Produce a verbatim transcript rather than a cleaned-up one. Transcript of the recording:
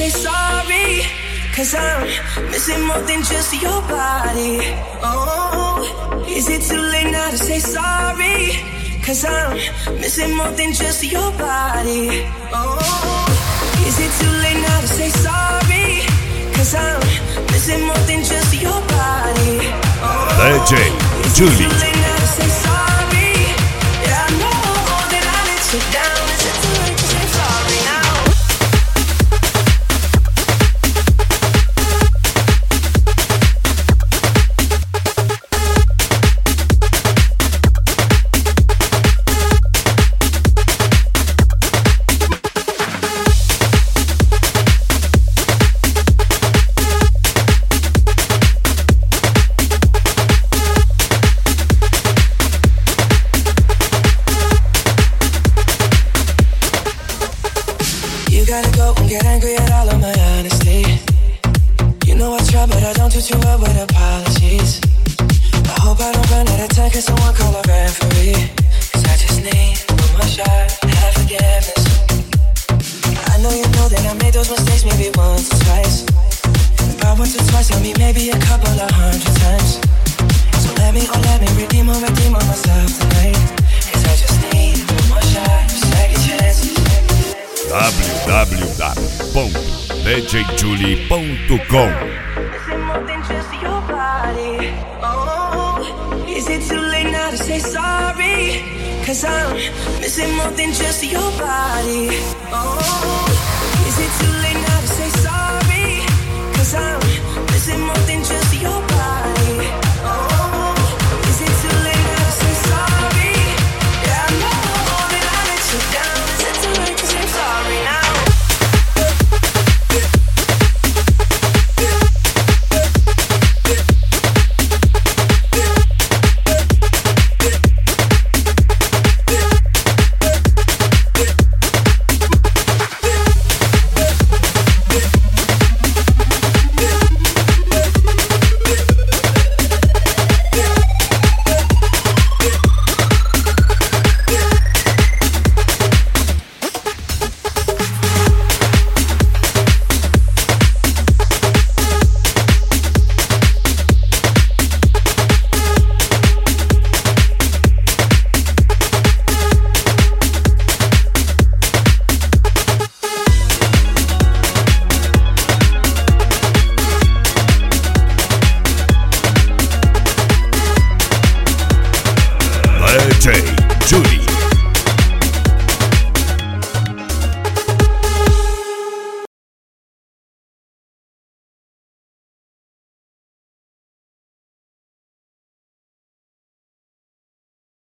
say sorry, cause I'm missing more than just your body. Oh, is it too late now to say sorry? Cause I'm missing more than just your body. Oh, is it too late now to say sorry? Cause I'm missing more than just your body. Oh, D J Julie. Is it too late now to say sorry? Yeah, I know that I let you down. Is it too late to say sorry now? Get angry at all of my honesty. You know I try, but I don't do too well with apologies. I hope I don't run out of time, cause someone call a referee. Cause I just need one more shot, have forgiveness. I know you know that I made those mistakes maybe once or twice. About once or twice, I mean maybe a couple of hundred times. So let me, oh let me redeem or redeem on myself tonight. Cause I just need one more shot, second chance. w w w ponto d j julie ponto com. Is it too late now to say sorry? Cause I'm missing more than just your body. Oh, is it too late now to say sorry? Cause I'm